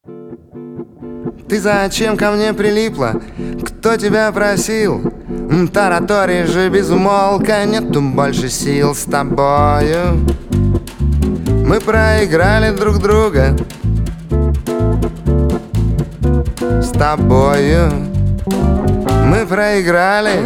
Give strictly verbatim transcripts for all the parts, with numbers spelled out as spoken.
Ты зачем ко мне прилипла? Кто тебя просил? Тараторишь же без умолка, нету больше сил с тобою. Мы проиграли друг друга с тобою. Мы проиграли.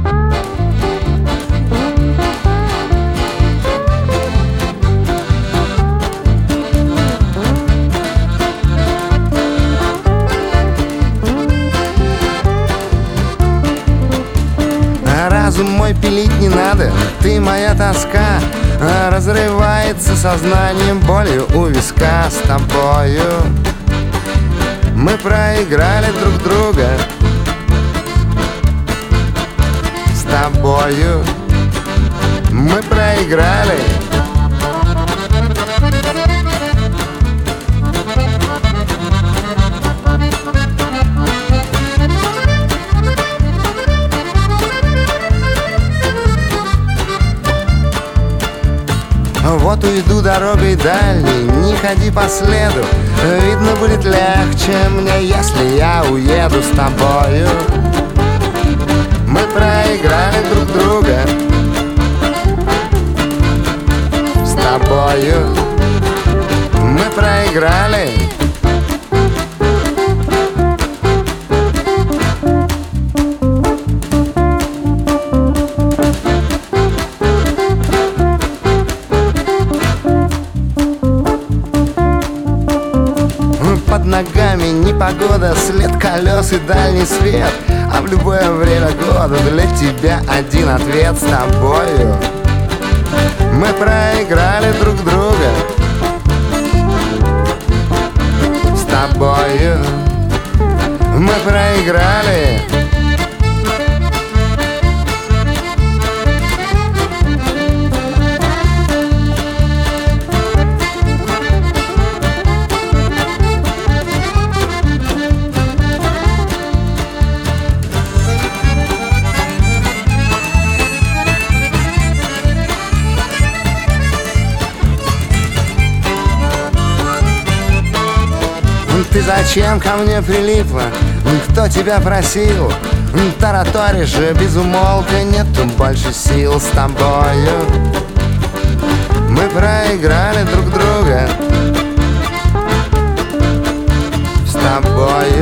Разум мой пилить не надо, ты моя тоска. Разрывается сознанием болью у виска с тобою. Мы проиграли друг друга с тобою. Мы проиграли. Вот уйду дорогой дальней, не ходи по следу. Видно, будет легче мне, если я уеду с тобою. Мы проиграли друг друга с тобою. Мы проиграли. Под ногами непогода, след колес и дальний свет. А в любое время года для тебя один ответ: с тобою. Мы проиграли друг друга с тобою. Мы проиграли. Ты зачем ко мне прилипла? Кто тебя просил? Тараторишь же без умолка, нету больше сил с тобою. Мы проиграли друг друга с тобою.